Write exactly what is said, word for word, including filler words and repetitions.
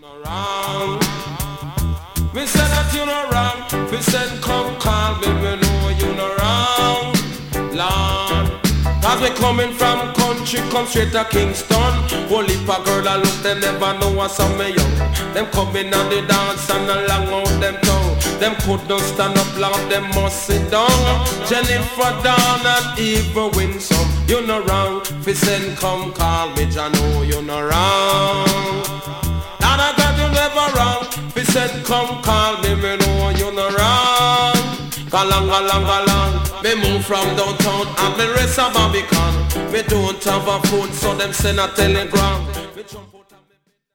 Wrong. Me said that you no wrong. Me said come call me, me know you no wrong, Lord. Cause we coming from country, come straight to Kingston. Whole heap of girl I look, them never know what's on me young. Them coming on the dance and along out them tongue. Them could not stand up loud, them must sit down. Jennifer Dawn and even win some. You no wrong. Fi send come call me, Jah know you no wrong. And I got you never wrong. Fi send come call me, me know you no wrong. Galang, galang, galang. Me move from downtown and me rest of Barbican. Me don't have a phone, so them send a telegram. Me jump